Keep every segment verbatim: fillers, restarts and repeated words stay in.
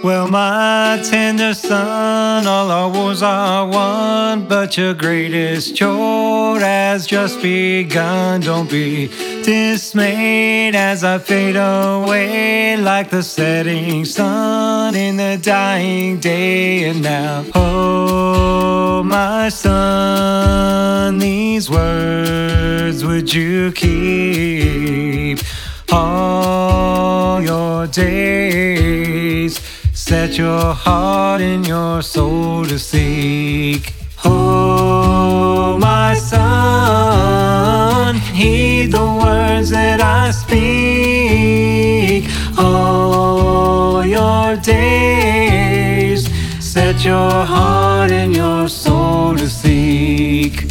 Well, my tender son, all our wars are won, but your greatest chore has just begun. Don't be dismayed as I fade away like the setting sun in the dying day. And now, oh, my son, these words would you keep all your days? Set your heart and your soul to seek. Oh, my son, heed the words that I speak. All your days, set your heart and your soul to seek.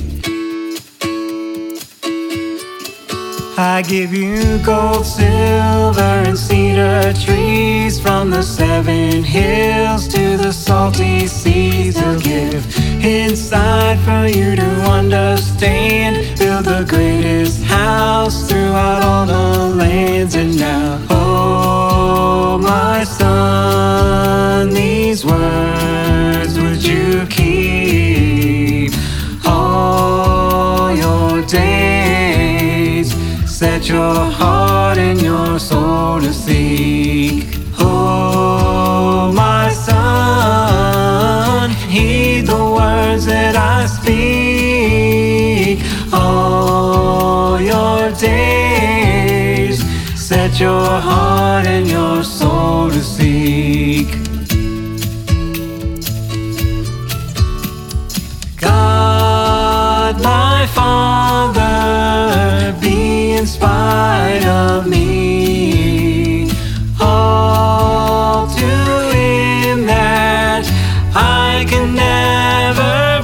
I give you gold, silver, and cedar trees, from the seven hills to the salty seas. I'll give insight for you to understand. Build the greatest house throughout all the lands. And now, oh, my son, these words would you keep all your days? Set your heart and your soul to seek. Oh, my son, heed the words that I speak. All your days, set your heart and your soul to seek. God, my Father, be in spite of me, all to Him that I can never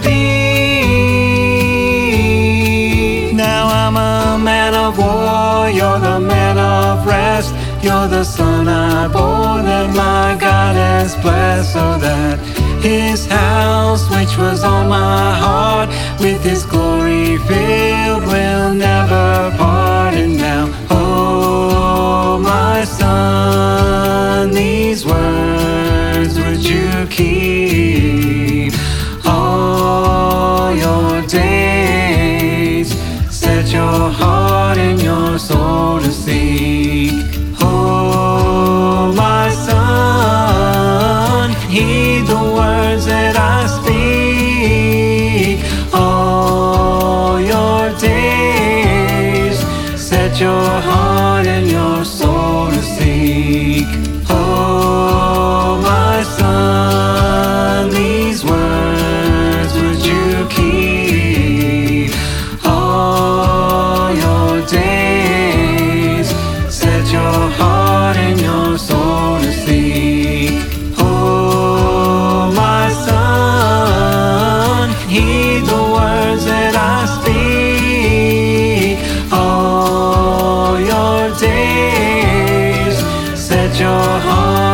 be. Now I'm a man of war, you're the man of rest. You're the son I bore that my God has blessed, so that His house, which was on my heart, with His glory filled, will never part. And now, oh, my son, these words would you keep all your days? Set your heart and your soul to seek. Oh, my son, heed the words that I speak. All your days, set your heart and your soul to seek. Oh, my son, these words would you keep all your days? Set your heart and your soul to seek. Oh, my son, heed the words that I speak. All your days, set your heart